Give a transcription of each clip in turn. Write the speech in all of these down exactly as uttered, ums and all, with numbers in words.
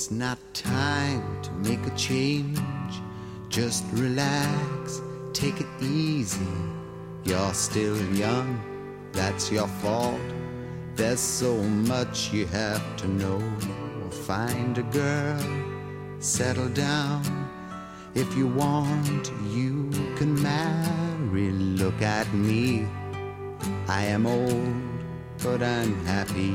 It's not time to make a change. Just relax, take it easy. You're still young, that's your fault. There's so much you have to know. Find a girl, settle down. If you want, you can marry. Look at me, I am old, but I'm happy.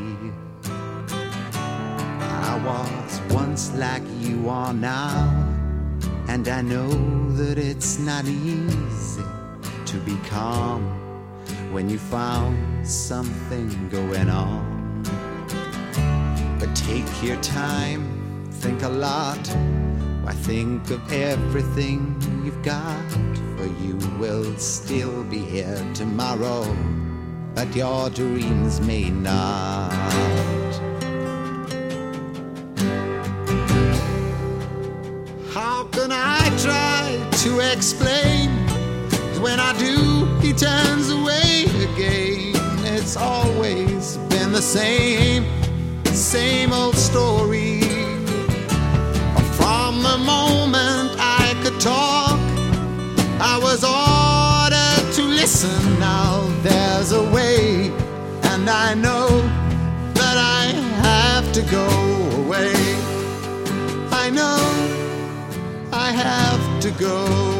I was once like you are now, and I know that it's not easy to be calm when you found something going on. But take your time, think a lot. Why, think of everything you've got, for you will still be here tomorrow, but your dreams may not. How can I try to explain? When I do, he turns away again. It's always been the same, same old story. From the moment I could talk, I was ordered to listen. Now there's a way, and I know that I have to go away. I know I have to go.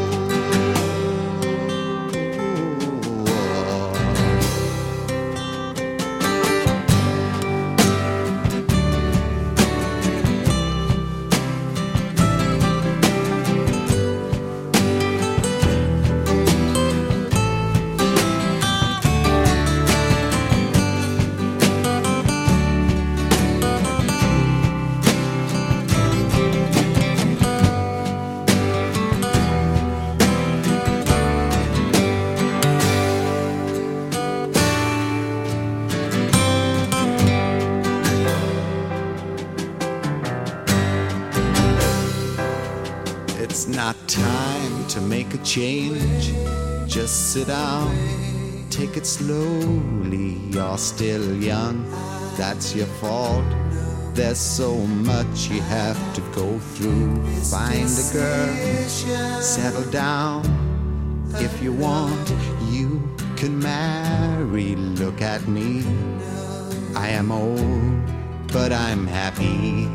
It's not time to make a change. Just sit down, take it slowly. You're still young, that's your fault. There's so much you have to go through. Find a girl, settle down. If you want, you can marry. Look at me, I am old, but I'm happy.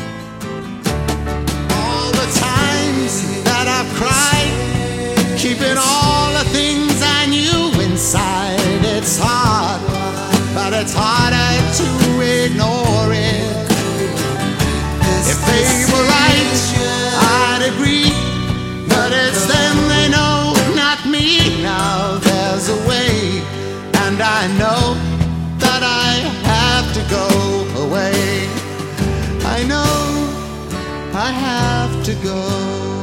All the times that I've cried, keeping all the things I knew inside. It's hard, but it's harder to ignore it. If they were right, I'd agree, but it's them they know, not me. Now there's a way, and I know that I have to go away. I know I have to go.